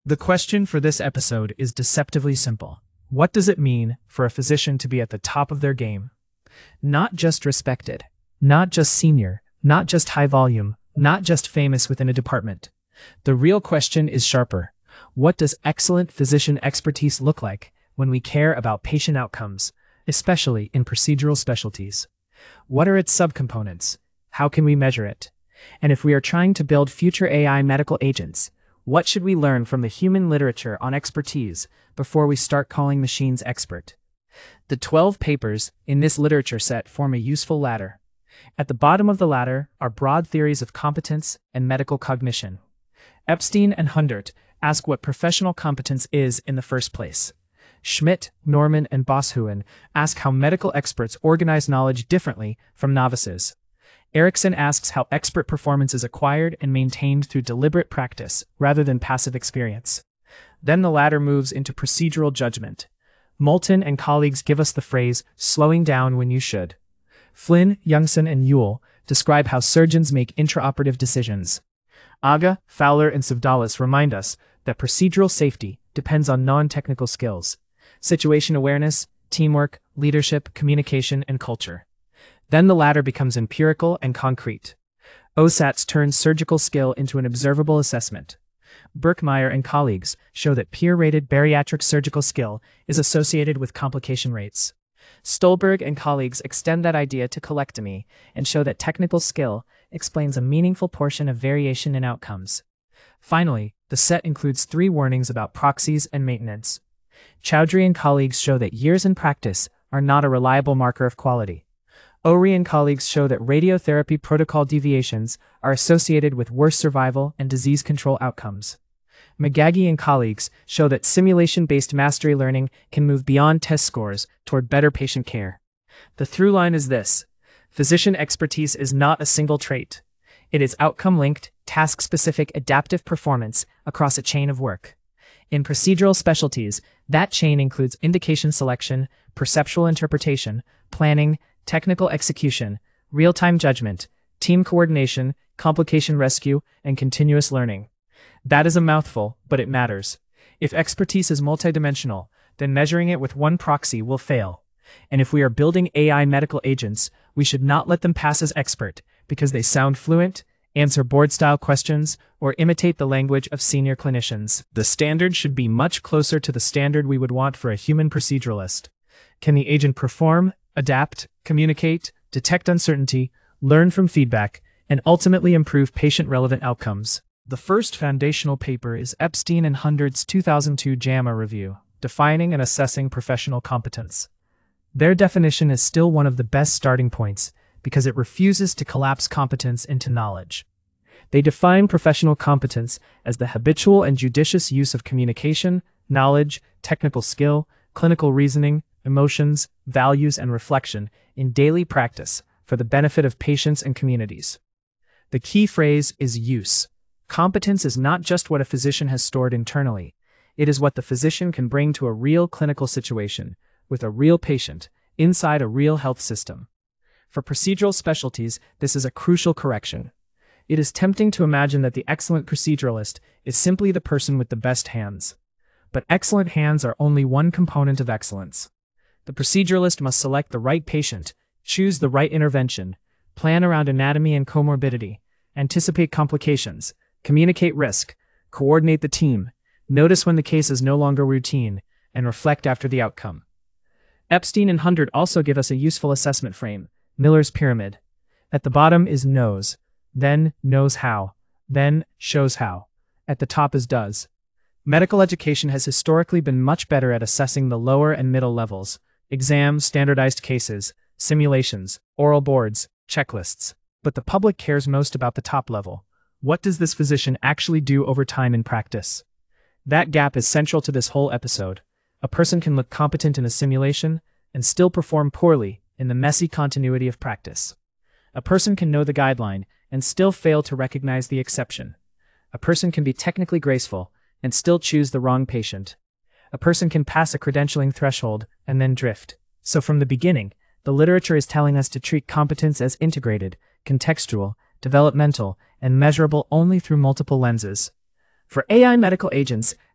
The question for this episode is deceptively simple. What does it mean for a physician to be at the top of their game? Not just respected, not just senior, not just high volume, not just famous within a department. The real question is sharper. What does excellent physician expertise look like when we care about patient outcomes, especially in procedural specialties? What are its subcomponents? How can we measure it? And if we are trying to build future AI medical agents, what should we learn from the human literature on expertise before we start calling machines expert? The 12 papers in this literature set form a useful ladder. At the bottom of the ladder are broad theories of competence and medical cognition. Epstein and Hundert ask what professional competence is in the first place. Schmidt, Norman, and Boshuin ask how medical experts organize knowledge differently from novices. Erickson asks how expert performance is acquired and maintained through deliberate practice rather than passive experience. Then the ladder moves into procedural judgment. Moulton and colleagues give us the phrase, slowing down when you should. Flynn, Youngson, and Ewell describe how surgeons make intraoperative decisions. Aga, Fowler, and Savdalis remind us that procedural safety depends on non-technical skills, situation awareness, teamwork, leadership, communication, and culture. Then the ladder becomes empirical and concrete. OSATs turn surgical skill into an observable assessment. Birkmeyer and colleagues show that peer-rated bariatric surgical skill is associated with complication rates. Stolberg and colleagues extend that idea to colectomy and show that technical skill explains a meaningful portion of variation in outcomes. Finally, the set includes 3 warnings about proxies and maintenance. Chowdhury and colleagues show that years in practice are not a reliable marker of quality. Ori and colleagues show that radiotherapy protocol deviations are associated with worse survival and disease control outcomes. McGaggy and colleagues show that simulation-based mastery learning can move beyond test scores toward better patient care. The through line is this: physician expertise is not a single trait. It is outcome-linked, task-specific adaptive performance across a chain of work. In procedural specialties, that chain includes indication selection, perceptual interpretation, planning, technical execution, real-time judgment, team coordination, complication rescue, and continuous learning. That is a mouthful, but it matters. If expertise is multidimensional, then measuring it with one proxy will fail. And if we are building AI medical agents, we should not let them pass as expert because they sound fluent, answer board-style questions, or imitate the language of senior clinicians. The standard should be much closer to the standard we would want for a human proceduralist. Can the agent perform, adapt, communicate, detect uncertainty, learn from feedback, and ultimately improve patient-relevant outcomes? The first foundational paper is Epstein and Hundert's 2002 JAMA review, Defining and Assessing Professional Competence. Their definition is still one of the best starting points because it refuses to collapse competence into knowledge. They define professional competence as the habitual and judicious use of communication, knowledge, technical skill, clinical reasoning, emotions, values, and reflection in daily practice for the benefit of patients and communities. The key phrase is use. Competence is not just what a physician has stored internally. It is what the physician can bring to a real clinical situation, with a real patient, inside a real health system. For procedural specialties, this is a crucial correction. It is tempting to imagine that the excellent proceduralist is simply the person with the best hands. But excellent hands are only one component of excellence. The proceduralist must select the right patient, choose the right intervention, plan around anatomy and comorbidity, anticipate complications, communicate risk, coordinate the team, notice when the case is no longer routine, and reflect after the outcome. Epstein and Hundert also give us a useful assessment frame, Miller's pyramid. At the bottom is knows, then knows how, then shows how. At the top is does. Medical education has historically been much better at assessing the lower and middle levels: exams, standardized cases, simulations, oral boards, checklists. But the public cares most about the top level. What does this physician actually do over time in practice? That gap is central to this whole episode. A person can look competent in a simulation and still perform poorly in the messy continuity of practice. A person can know the guideline and still fail to recognize the exception. A person can be technically graceful and still choose the wrong patient. A person can pass a credentialing threshold and then drift. So from the beginning, the literature is telling us to treat competence as integrated, contextual, developmental, and measurable only through multiple lenses. For AI medical agents,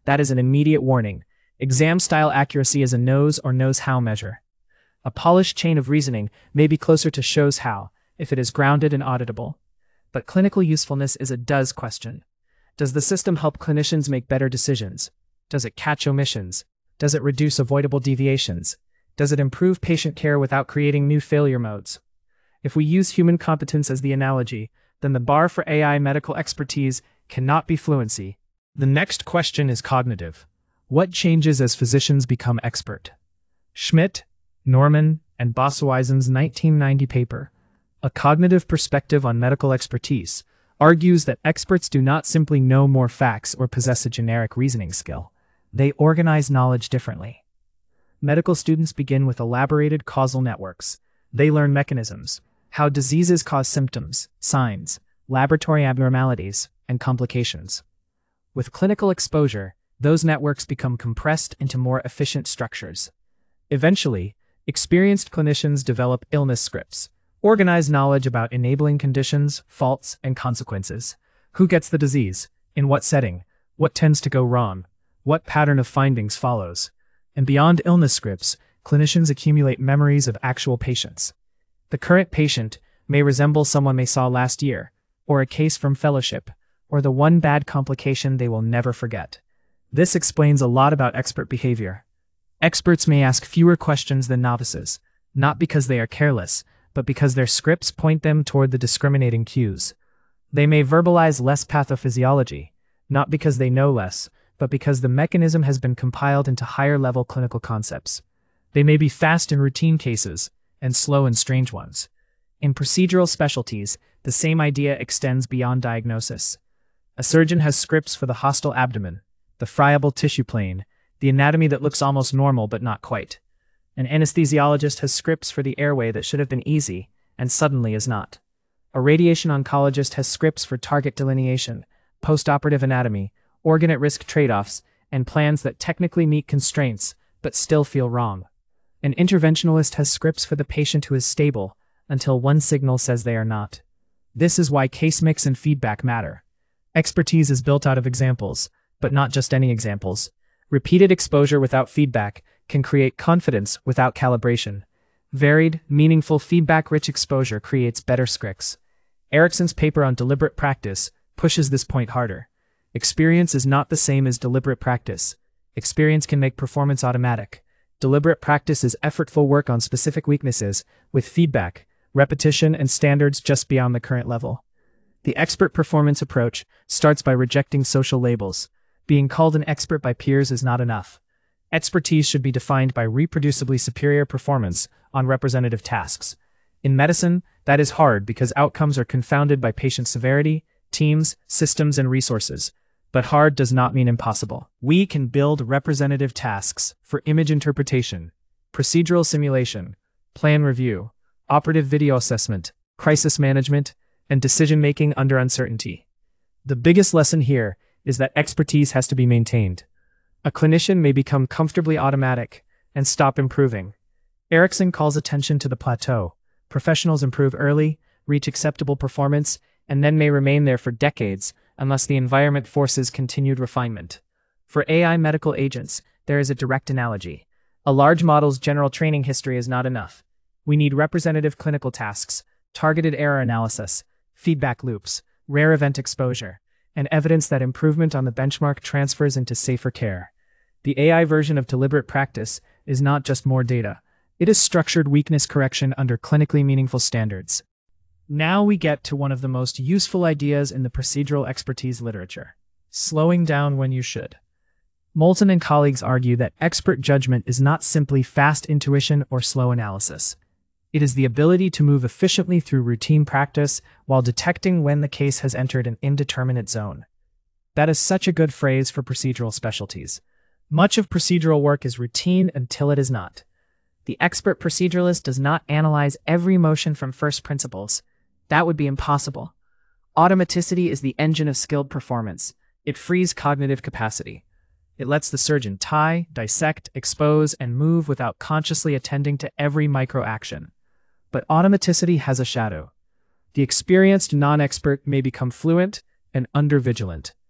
That is an immediate warning. Exam-style accuracy is a knows or knows how measure. A polished chain of reasoning may be closer to shows how, if it is grounded and auditable. But clinical usefulness is a does question. Does the system help clinicians make better decisions? Does it catch omissions? Does it reduce avoidable deviations? Does it improve patient care without creating new failure modes? If we use human competence as the analogy, then the bar for AI medical expertise cannot be fluency. The next question is cognitive. What changes as physicians become expert? Schmidt, Norman, and Bosweisen's 1990 paper, A Cognitive Perspective on Medical Expertise, argues that experts do not simply know more facts or possess a generic reasoning skill. They organize knowledge differently. Medical students begin with elaborated causal networks. They learn mechanisms, how diseases cause symptoms, signs, laboratory abnormalities, and complications. With clinical exposure, those networks become compressed into more efficient structures. Eventually, experienced clinicians develop illness scripts, organize knowledge about enabling conditions, faults, and consequences. Who gets the disease? In what setting? What tends to go wrong? What pattern of findings follows? And beyond illness scripts, clinicians accumulate memories of actual patients. The current patient may resemble someone they saw last year, or a case from fellowship, or the one bad complication they will never forget. This explains a lot about expert behavior. Experts may ask fewer questions than novices, not because they are careless, but because their scripts point them toward the discriminating cues. They may verbalize less pathophysiology, not because they know less, but because the mechanism has been compiled into higher-level clinical concepts. They may be fast in routine cases, and slow in strange ones. In procedural specialties, the same idea extends beyond diagnosis. A surgeon has scripts for the hostile abdomen, the friable tissue plane, the anatomy that looks almost normal but not quite. An anesthesiologist has scripts for the airway that should have been easy, and suddenly is not. A radiation oncologist has scripts for target delineation, postoperative anatomy, organ at risk trade-offs, and plans that technically meet constraints, but still feel wrong. An interventionalist has scripts for the patient who is stable, until one signal says they are not. This is why case mix and feedback matter. Expertise is built out of examples, but not just any examples. Repeated exposure without feedback can create confidence without calibration. Varied, meaningful, feedback-rich exposure creates better scripts. Erickson's paper on deliberate practice pushes this point harder. Experience is not the same as deliberate practice. Experience can make performance automatic. Deliberate practice is effortful work on specific weaknesses, with feedback, repetition, and standards just beyond the current level. The expert performance approach starts by rejecting social labels. Being called an expert by peers is not enough. Expertise should be defined by reproducibly superior performance on representative tasks. In medicine, that is hard because outcomes are confounded by patient severity, teams, systems, and resources. But hard does not mean impossible. We can build representative tasks for image interpretation, procedural simulation, plan review, operative video assessment, crisis management, and decision-making under uncertainty. The biggest lesson here is that expertise has to be maintained. A clinician may become comfortably automatic and stop improving. Erickson calls attention to the plateau. Professionals improve early, reach acceptable performance, and then may remain there for decades unless the environment forces continued refinement. For AI medical agents, there is a direct analogy. A large model's general training history is not enough. We need representative clinical tasks, targeted error analysis, feedback loops, rare event exposure, and evidence that improvement on the benchmark transfers into safer care. The AI version of deliberate practice is not just more data. It is structured weakness correction under clinically meaningful standards. Now we get to one of the most useful ideas in the procedural expertise literature: slowing down when you should. Moulton and colleagues argue that expert judgment is not simply fast intuition or slow analysis. It is the ability to move efficiently through routine practice while detecting when the case has entered an indeterminate zone. That is such a good phrase for procedural specialties. Much of procedural work is routine until it is not. The expert proceduralist does not analyze every motion from first principles. That would be impossible. Automaticity is the engine of skilled performance. It frees cognitive capacity. It lets the surgeon tie, dissect, expose, and move without consciously attending to every micro-action. But automaticity has a shadow. The experienced non-expert may become fluent and under-vigilant.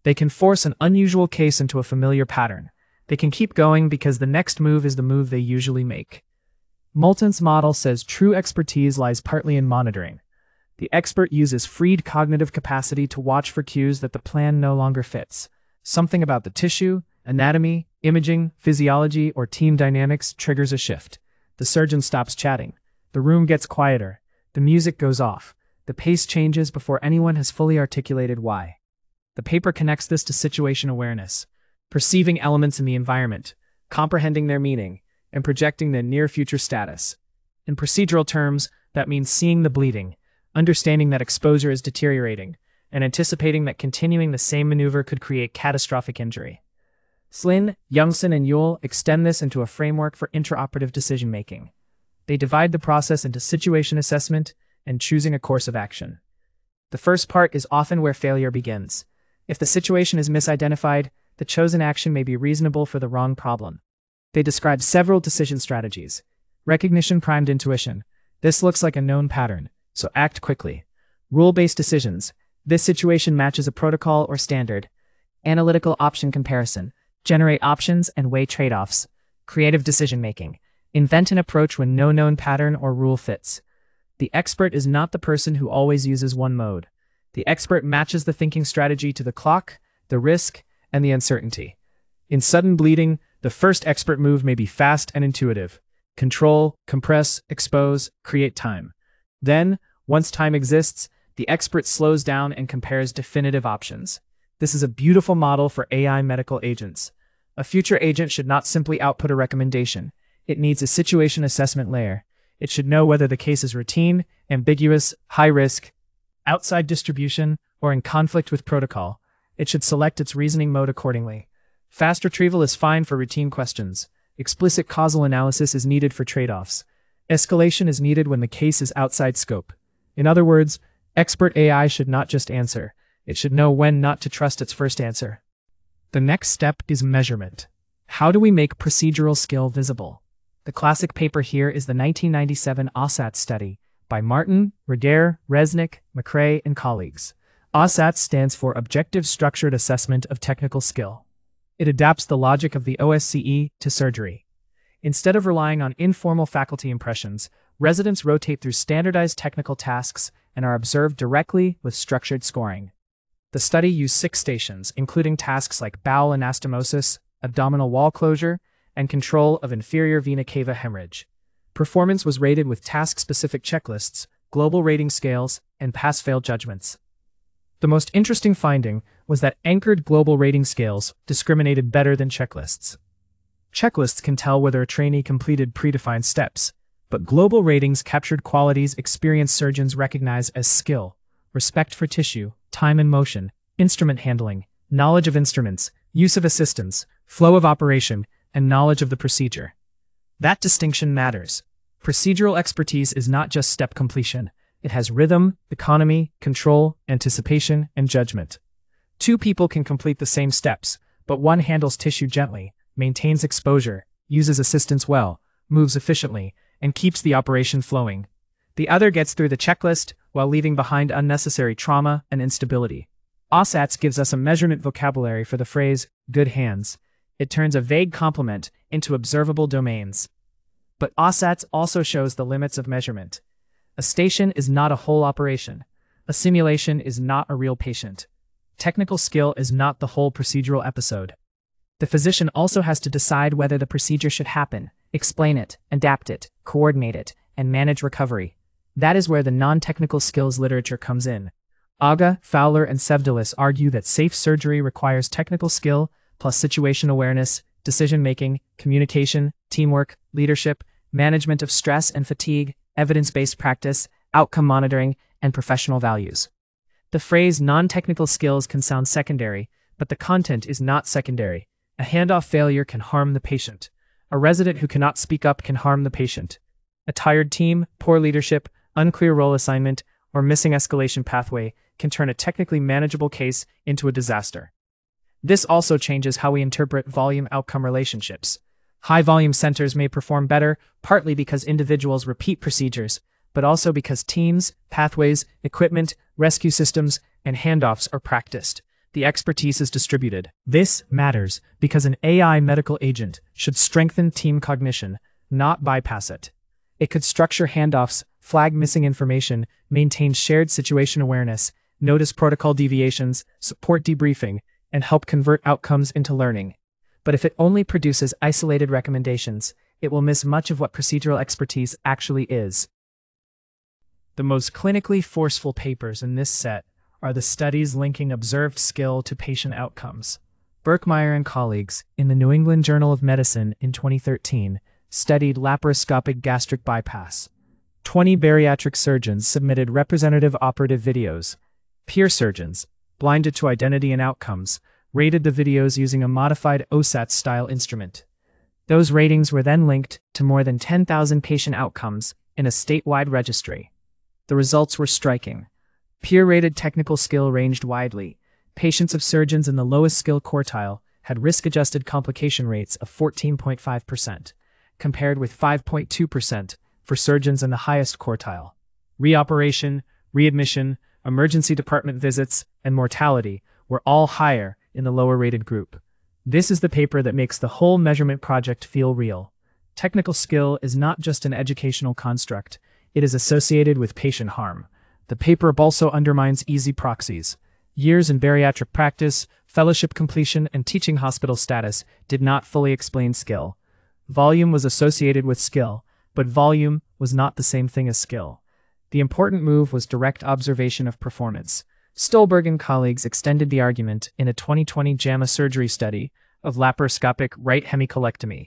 They can force an unusual case into a familiar pattern. They can keep going because the next move is the move they usually make. Moulton's model says true expertise lies partly in monitoring. The expert uses freed cognitive capacity to watch for cues that the plan no longer fits. Something about the tissue, anatomy, imaging, physiology, or team dynamics triggers a shift. The surgeon stops chatting. The room gets quieter. The music goes off. The pace changes before anyone has fully articulated why. The paper connects this to situation awareness, perceiving elements in the environment, comprehending their meaning, and projecting their near-future status. In procedural terms, that means seeing the bleeding, understanding that exposure is deteriorating, and anticipating that continuing the same maneuver could create catastrophic injury. Slin, Youngson, and Yule extend this into a framework for intraoperative decision-making. They divide the process into situation assessment and choosing a course of action. The first part is often where failure begins. If the situation is misidentified, the chosen action may be reasonable for the wrong problem. They describe several decision strategies. Recognition primed intuition. This looks like a known pattern, so act quickly. Rule-based decisions. This situation matches a protocol or standard. Analytical option comparison. Generate options and weigh trade-offs. Creative decision-making. Invent an approach when no known pattern or rule fits. The expert is not the person who always uses one mode. The expert matches the thinking strategy to the clock, the risk, and the uncertainty. In sudden bleeding, the first expert move may be fast and intuitive. Control, compress, expose, create time. Then, once time exists, the expert slows down and compares definitive options. This is a beautiful model for AI medical agents. A future agent should not simply output a recommendation. It needs a situation assessment layer. It should know whether the case is routine, ambiguous, high risk, outside distribution, or in conflict with protocol. It should select its reasoning mode accordingly. Fast retrieval is fine for routine questions. Explicit causal analysis is needed for trade-offs. Escalation is needed when the case is outside scope. In other words, expert AI should not just answer. It should know when not to trust its first answer. The next step is measurement. How do we make procedural skill visible? The classic paper here is the 1997 OSAT study by Martin, Reger, Resnick, McRae, and colleagues. OSAT stands for Objective Structured Assessment of Technical Skill. It adapts the logic of the OSCE to surgery. Instead of relying on informal faculty impressions, residents rotate through standardized technical tasks and are observed directly with structured scoring. The study used 6 stations, including tasks like bowel anastomosis, abdominal wall closure, and control of inferior vena cava hemorrhage. Performance was rated with task-specific checklists, global rating scales, and pass-fail judgments. The most interesting finding was that anchored global rating scales discriminated better than checklists. Checklists can tell whether a trainee completed predefined steps, but global ratings captured qualities experienced surgeons recognize as skill, respect for tissue, time and motion, instrument handling, knowledge of instruments, use of assistants, flow of operation, and knowledge of the procedure. That distinction matters. Procedural expertise is not just step completion. It has rhythm, economy, control, anticipation, and judgment. 2 people can complete the same steps, but one handles tissue gently, maintains exposure, uses assistance well, moves efficiently, and keeps the operation flowing. The other gets through the checklist while leaving behind unnecessary trauma and instability. OSATs gives us a measurement vocabulary for the phrase, good hands. It turns a vague compliment into observable domains. But OSATs also shows the limits of measurement. A station is not a whole operation. A simulation is not a real patient. Technical skill is not the whole procedural episode. The physician also has to decide whether the procedure should happen, explain it, adapt it, coordinate it, and manage recovery. That is where the non-technical skills literature comes in. Aga, Fowler, and Sevdalis argue that safe surgery requires technical skill plus situation awareness, decision-making, communication, teamwork, leadership, management of stress and fatigue, evidence-based practice, outcome monitoring, and professional values. The phrase non-technical skills can sound secondary, but the content is not secondary. A handoff failure can harm the patient. A resident who cannot speak up can harm the patient. A tired team, poor leadership, unclear role assignment, or missing escalation pathway can turn a technically manageable case into a disaster. This also changes how we interpret volume-outcome relationships. High-volume centers may perform better, partly because individuals repeat procedures, but also because teams, pathways, equipment, rescue systems, and handoffs are practiced. the expertise is distributed. This matters because an AI medical agent should strengthen team cognition, not bypass it. It could structure handoffs, flag missing information, maintain shared situation awareness, notice protocol deviations, support debriefing, and help convert outcomes into learning. But if it only produces isolated recommendations, it will miss much of what procedural expertise actually is. The most clinically forceful papers in this set are the studies linking observed skill to patient outcomes. Birkmeyer and colleagues, in the New England Journal of Medicine in 2013, studied laparoscopic gastric bypass. 20 bariatric surgeons submitted representative operative videos. Peer surgeons, blinded to identity and outcomes, rated the videos using a modified OSAT-style instrument. Those ratings were then linked to more than 10,000 patient outcomes in a statewide registry. The results were striking. Peer-rated technical skill ranged widely. Patients of surgeons in the lowest skill quartile had risk-adjusted complication rates of 14.5%, compared with 5.2% for surgeons in the highest quartile. Reoperation, readmission, emergency department visits, and mortality were all higher in the lower-rated group. This is the paper that makes the whole measurement project feel real. Technical skill is not just an educational construct, it is associated with patient harm. The paper also undermines easy proxies. Years in bariatric practice, fellowship completion, and teaching hospital status did not fully explain skill. Volume was associated with skill, but volume was not the same thing as skill. The important move was direct observation of performance. Stolberg and colleagues extended the argument in a 2020 JAMA surgery study of laparoscopic right hemicolectomy.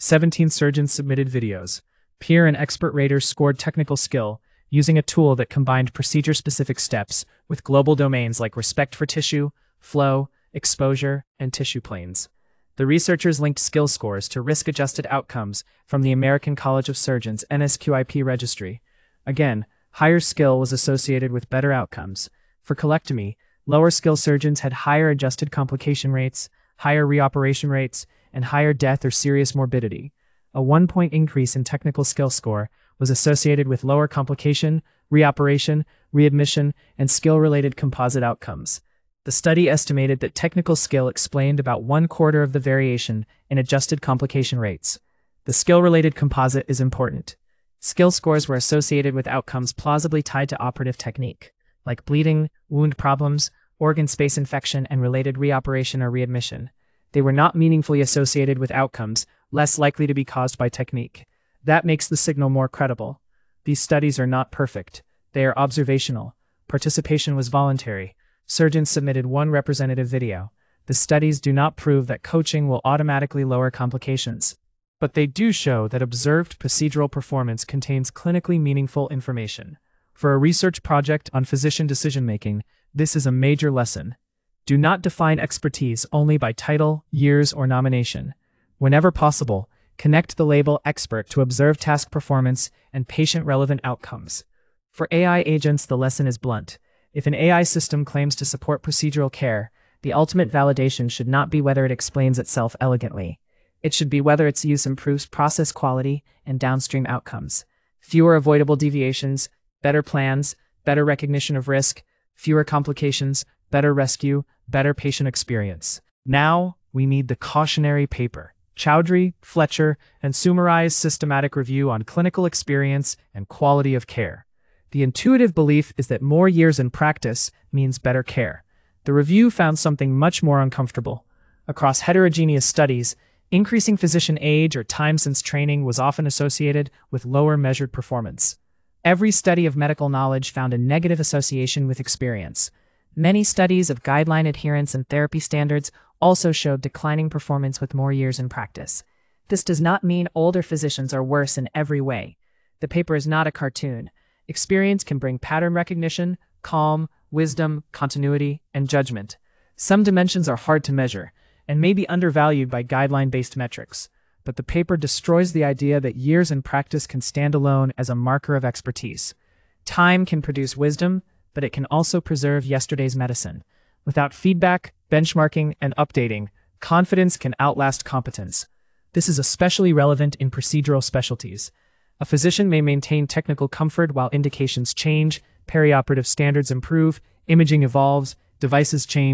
17 surgeons submitted videos. Peer and expert raters scored technical skill using a tool that combined procedure-specific steps with global domains like respect for tissue, flow, exposure, and tissue planes. The researchers linked skill scores to risk-adjusted outcomes from the American College of Surgeons NSQIP registry. Again, higher skill was associated with better outcomes. For colectomy, lower skill surgeons had higher adjusted complication rates, higher reoperation rates, and higher death or serious morbidity. A 1-point increase in technical skill score was associated with lower complication, reoperation, readmission, and skill-related composite outcomes. The study estimated that technical skill explained about 1/4 of the variation in adjusted complication rates. The skill-related composite is important. Skill scores were associated with outcomes plausibly tied to operative technique, like bleeding, wound problems, organ space infection, and related reoperation or readmission. They were not meaningfully associated with outcomes less likely to be caused by technique. That makes the signal more credible. These studies are not perfect. They are observational. Participation was voluntary. Surgeons submitted one representative video. The studies do not prove that coaching will automatically lower complications, but they do show that observed procedural performance contains clinically meaningful information. For a research project on physician decision-making, this is a major lesson. Do not define expertise only by title, years, or nomination. Whenever possible, connect the label expert to observed task performance and patient-relevant outcomes. For AI agents, the lesson is blunt. If an AI system claims to support procedural care, the ultimate validation should not be whether it explains itself elegantly. It should be whether its use improves process quality and downstream outcomes. Fewer avoidable deviations, better plans, better recognition of risk, fewer complications, better rescue, better patient experience. Now, we need the cautionary paper. Chowdhury, Fletcher, and Sumarai's systematic review on clinical experience and quality of care. The intuitive belief is that more years in practice means better care. The review found something much more uncomfortable. Across heterogeneous studies, increasing physician age or time since training was often associated with lower measured performance. Every study of medical knowledge found a negative association with experience. Many studies of guideline adherence and therapy standards also showed declining performance with more years in practice. This does not mean older physicians are worse in every way. The paper is not a cartoon. Experience can bring pattern recognition, calm, wisdom, continuity, and judgment. Some dimensions are hard to measure and may be undervalued by guideline-based metrics, but the paper destroys the idea that years in practice can stand alone as a marker of expertise. Time can produce wisdom, but it can also preserve yesterday's medicine. Without feedback, benchmarking, and updating, confidence can outlast competence. This is especially relevant in procedural specialties. A physician may maintain technical comfort while indications change, perioperative standards improve, imaging evolves, devices change,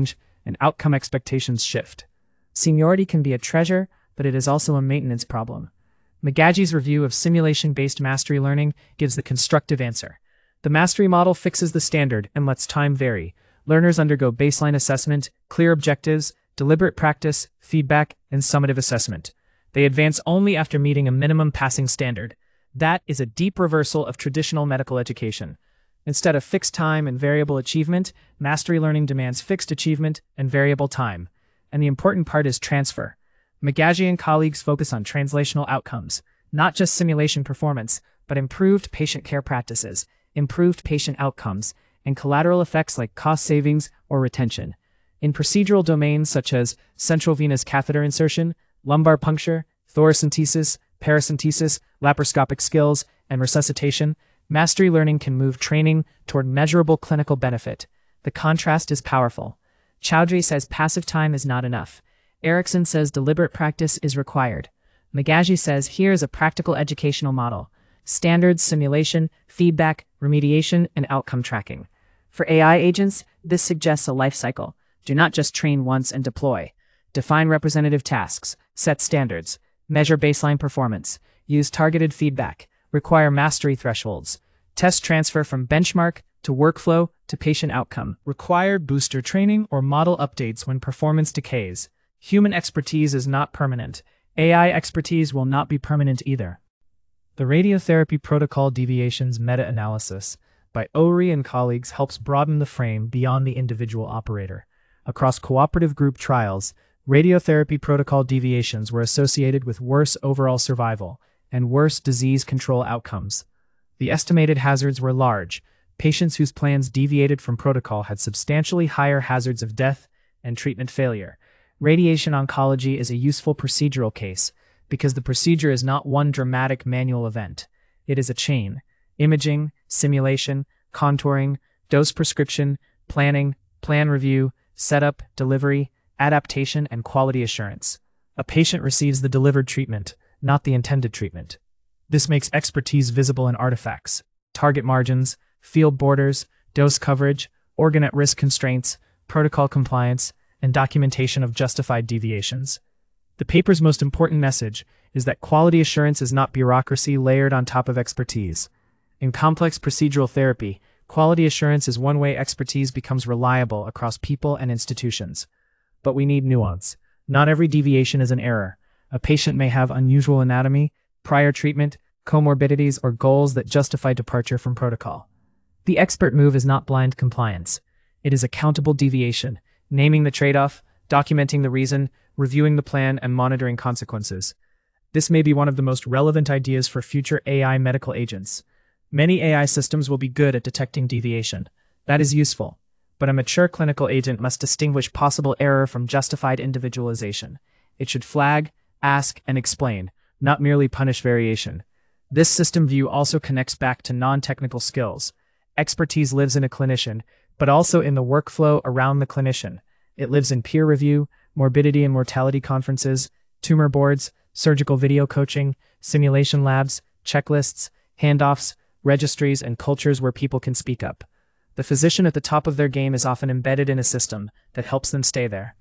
and outcome expectations shift. Seniority can be a treasure, but it is also a maintenance problem. Megaji's review of simulation-based mastery learning gives the constructive answer. The mastery model fixes the standard and lets time vary. Learners undergo baseline assessment, clear objectives, deliberate practice, feedback, and summative assessment. They advance only after meeting a minimum passing standard. That is a deep reversal of traditional medical education. Instead of fixed time and variable achievement, mastery learning demands fixed achievement and variable time. And the important part is transfer. Megaji and colleagues focus on translational outcomes, not just simulation performance, but improved patient care practices, improved patient outcomes, and collateral effects like cost savings or retention. In procedural domains such as central venous catheter insertion, lumbar puncture, thoracentesis, paracentesis, laparoscopic skills, and resuscitation, mastery learning can move training toward measurable clinical benefit. The contrast is powerful. Chowdhury says passive time is not enough. Erickson says deliberate practice is required. Megaji says here is a practical educational model: standards, simulation, feedback, remediation, and outcome tracking. For AI agents, this suggests a life cycle. Do not just train once and deploy. Define representative tasks, set standards, measure baseline performance, use targeted feedback, require mastery thresholds, test transfer from benchmark to workflow to patient outcome, require booster training or model updates when performance decays. Human expertise is not permanent. AI expertise will not be permanent either. The Radiotherapy Protocol Deviations Meta-Analysis by Ohri and colleagues helps broaden the frame beyond the individual operator. Across cooperative group trials, radiotherapy protocol deviations were associated with worse overall survival and worse disease control outcomes. The estimated hazards were large. Patients whose plans deviated from protocol had substantially higher hazards of death and treatment failure. Radiation oncology is a useful procedural case because the procedure is not one dramatic manual event. It is a chain: imaging, simulation, contouring, dose prescription, planning, plan review, setup, delivery, adaptation, and quality assurance. A patient receives the delivered treatment, not the intended treatment. This makes expertise visible in artifacts: target margins, field borders, dose coverage, organ at risk constraints, protocol compliance, and documentation of justified deviations. The paper's most important message is that quality assurance is not bureaucracy layered on top of expertise. In complex procedural therapy, quality assurance is one way expertise becomes reliable across people and institutions. But we need nuance. Not every deviation is an error. A patient may have unusual anatomy, prior treatment, comorbidities, or goals that justify departure from protocol. The expert move is not blind compliance. It is accountable deviation, naming the trade-off, documenting the reason, reviewing the plan, and monitoring consequences. This may be one of the most relevant ideas for future AI medical agents. Many AI systems will be good at detecting deviation. That is useful. But a mature clinical agent must distinguish possible error from justified individualization. It should flag, ask, and explain, not merely punish variation. This system view also connects back to non-technical skills. Expertise lives in a clinician, but also in the workflow around the clinician. It lives in peer review, morbidity and mortality conferences, tumor boards, surgical video coaching, simulation labs, checklists, handoffs, registries, and cultures where people can speak up. The physician at the top of their game is often embedded in a system that helps them stay there.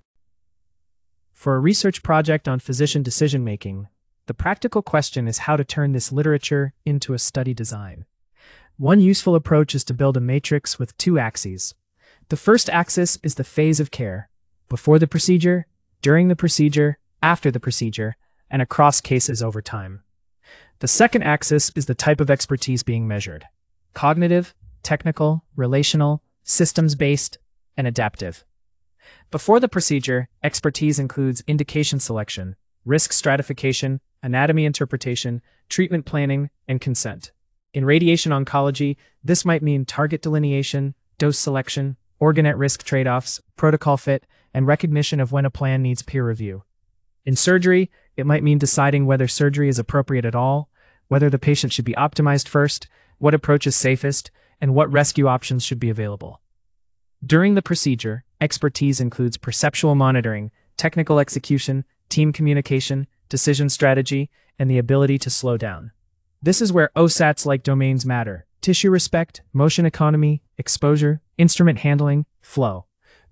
For a research project on physician decision-making, the practical question is how to turn this literature into a study design. One useful approach is to build a matrix with two axes. The first axis is the phase of care: before the procedure, during the procedure, after the procedure, and across cases over time. The second axis is the type of expertise being measured: cognitive, technical, relational, systems-based, and adaptive. Before the procedure, expertise includes indication selection, risk stratification, anatomy interpretation, treatment planning, and consent. In radiation oncology, this might mean target delineation, dose selection, organ at risk trade-offs, protocol fit, and recognition of when a plan needs peer review. In surgery, it might mean deciding whether surgery is appropriate at all, whether the patient should be optimized first, what approach is safest, and what rescue options should be available. During the procedure, expertise includes perceptual monitoring, technical execution, team communication, decision strategy, and the ability to slow down. This is where OSATs-like domains matter: tissue respect, motion economy, exposure, instrument handling, flow.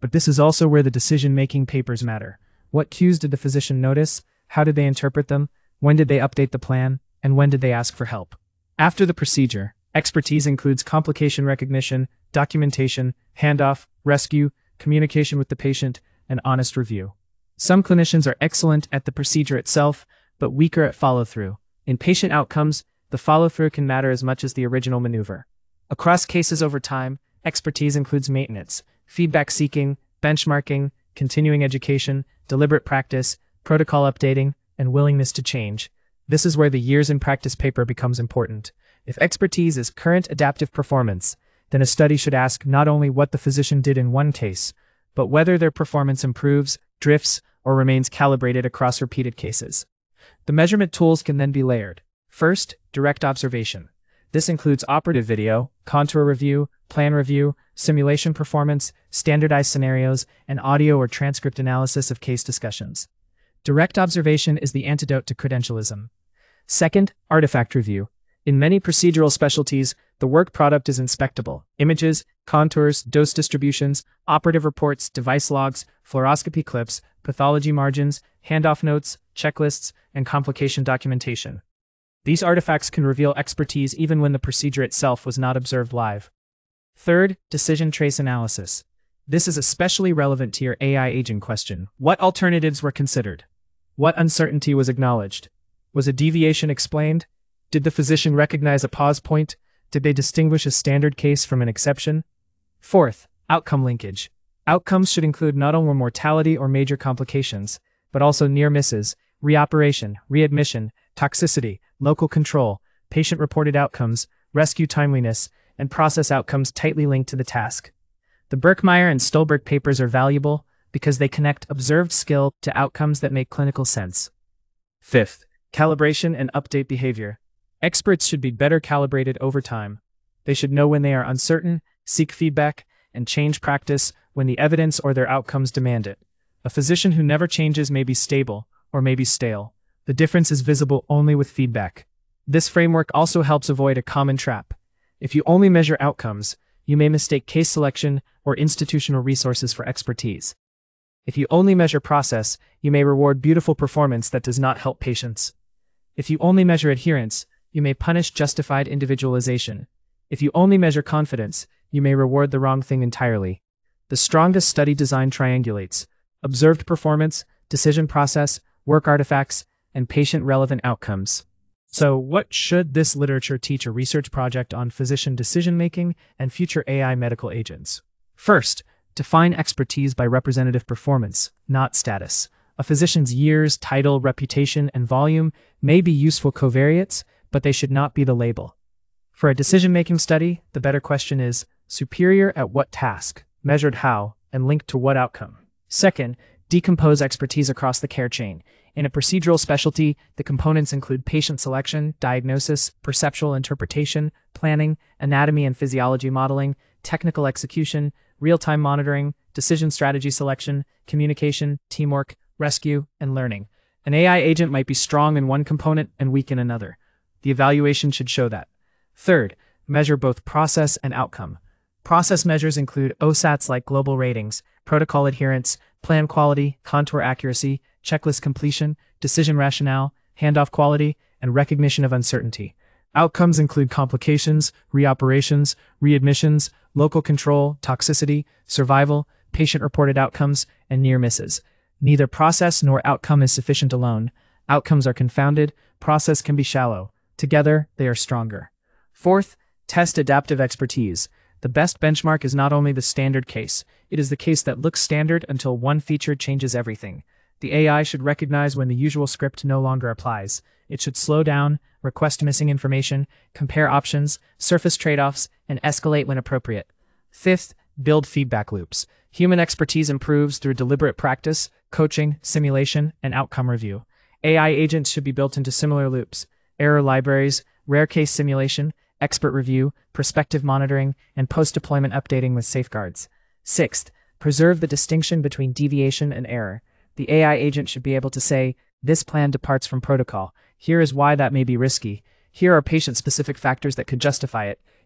But this is also where the decision-making papers matter. What cues did the physician notice? How did they interpret them? When did they update the plan? And when did they ask for help? After the procedure, expertise includes complication recognition, documentation, handoff, rescue, communication with the patient, and honest review. Some clinicians are excellent at the procedure itself, but weaker at follow-through. In patient outcomes, the follow-through can matter as much as the original maneuver. Across cases over time, expertise includes maintenance, feedback seeking, benchmarking, continuing education, deliberate practice, protocol updating, and willingness to change. This is where the years in practice paper becomes important. If expertise is current adaptive performance, then a study should ask not only what the physician did in one case, but whether their performance improves, drifts, or remains calibrated across repeated cases. The measurement tools can then be layered. First, direct observation. This includes operative video, contour review, plan review, simulation performance, standardized scenarios, and audio or transcript analysis of case discussions. Direct observation is the antidote to credentialism. Second, artifact review. In many procedural specialties, the work product is inspectable. Images, contours, dose distributions, operative reports, device logs, fluoroscopy clips, pathology margins, handoff notes, checklists, and complication documentation. These artifacts can reveal expertise even when the procedure itself was not observed live. Third, decision trace analysis. This is especially relevant to your AI agent question. What alternatives were considered? What uncertainty was acknowledged? Was a deviation explained? Did the physician recognize a pause point? Did they distinguish a standard case from an exception? Fourth, outcome linkage. Outcomes should include not only mortality or major complications, but also near misses, reoperation, readmission, toxicity, local control, patient-reported outcomes, rescue timeliness, and process outcomes tightly linked to the task. The Birkmeyer and Stolberg papers are valuable because they connect observed skill to outcomes that make clinical sense. Fifth, calibration and update behavior. Experts should be better calibrated over time. They should know when they are uncertain, seek feedback, and change practice when the evidence or their outcomes demand it. A physician who never changes may be stable, or may be stale. The difference is visible only with feedback. This framework also helps avoid a common trap. If you only measure outcomes, you may mistake case selection or institutional resources for expertise. If you only measure process, you may reward beautiful performance that does not help patients. If you only measure adherence, you may punish justified individualization. If you only measure confidence, you may reward the wrong thing entirely. The strongest study design triangulates observed performance, decision process, work artifacts, and patient-relevant outcomes. So, what should this literature teach a research project on physician decision-making and future AI medical agents? First, define expertise by representative performance, not status. A physician's years, title, reputation, and volume may be useful covariates, but they should not be the label. For a decision-making study, the better question is, superior at what task, measured how, and linked to what outcome? Second, decompose expertise across the care chain. In a procedural specialty, the components include patient selection, diagnosis, perceptual interpretation, planning, anatomy and physiology modeling, technical execution, real-time monitoring, decision strategy selection, communication, teamwork, rescue, and learning. An AI agent might be strong in one component and weak in another. The evaluation should show that. Third, measure both process and outcome. Process measures include OSATs like global ratings, protocol adherence, plan quality, contour accuracy, checklist completion, decision rationale, handoff quality, and recognition of uncertainty. Outcomes include complications, reoperations, readmissions, local control, toxicity, survival, patient-reported outcomes, and near misses. Neither process nor outcome is sufficient alone. Outcomes are confounded, process can be shallow. Together, they are stronger. Fourth, test adaptive expertise. The best benchmark is not only the standard case, it is the case that looks standard until one feature changes everything. The AI should recognize when the usual script no longer applies. It should slow down, request missing information, compare options, surface trade-offs, and escalate when appropriate. Fifth, build feedback loops. Human expertise improves through deliberate practice, coaching, simulation, and outcome review. AI agents should be built into similar loops: error libraries, rare case simulation, expert review, prospective monitoring, and post-deployment updating with safeguards. Sixth, preserve the distinction between deviation and error. The AI agent should be able to say, this plan departs from protocol. Here is why that may be risky. Here are patient-specific factors that could justify it.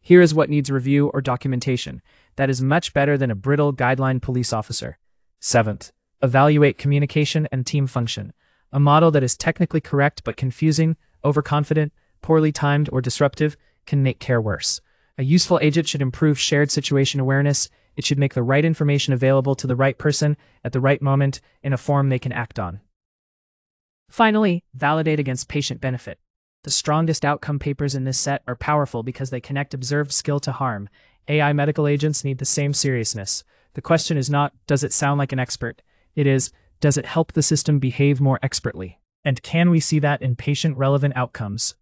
Here is what needs review or documentation. That is much better than a brittle guideline police officer. 7th, evaluate communication and team function. A model that is technically correct but confusing, overconfident, poorly timed, or disruptive can make care worse. A useful agent should improve shared situation awareness. It should make the right information available to the right person at the right moment in a form they can act on. Finally, validate against patient benefit. The strongest outcome papers in this set are powerful because they connect observed skill to harm. AI medical agents need the same seriousness. The question is not, does it sound like an expert? It is, does it help the system behave more expertly? And can we see that in patient-relevant outcomes?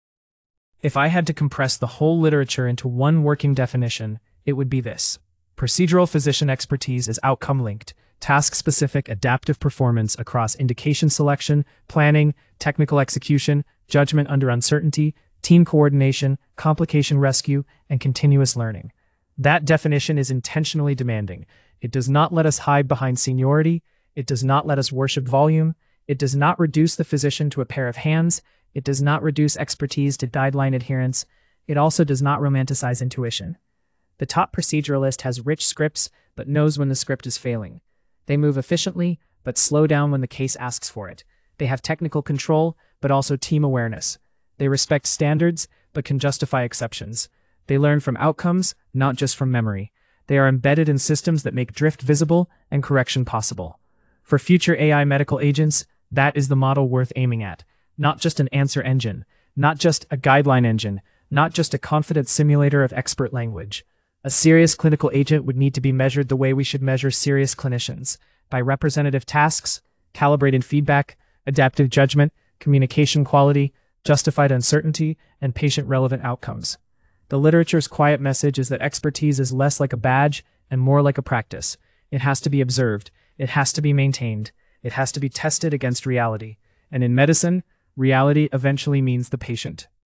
If I had to compress the whole literature into one working definition, it would be this. Procedural physician expertise is outcome-linked, task-specific adaptive performance across indication selection, planning, technical execution, judgment under uncertainty, team coordination, complication rescue, and continuous learning. That definition is intentionally demanding. It does not let us hide behind seniority. It does not let us worship volume. It does not reduce the physician to a pair of hands. It does not reduce expertise to guideline adherence. It also does not romanticize intuition. The top proceduralist has rich scripts, but knows when the script is failing. They move efficiently, but slow down when the case asks for it. They have technical control, but also team awareness. They respect standards, but can justify exceptions. They learn from outcomes, not just from memory. They are embedded in systems that make drift visible and correction possible. For future AI medical agents, that is the model worth aiming at. Not just an answer engine, not just a guideline engine, not just a confident simulator of expert language. A serious clinical agent would need to be measured the way we should measure serious clinicians, by representative tasks, calibrated feedback, adaptive judgment, communication quality, justified uncertainty, and patient-relevant outcomes. The literature's quiet message is that expertise is less like a badge and more like a practice. It has to be observed. It has to be maintained. It has to be tested against reality. And in medicine, reality eventually means the patient.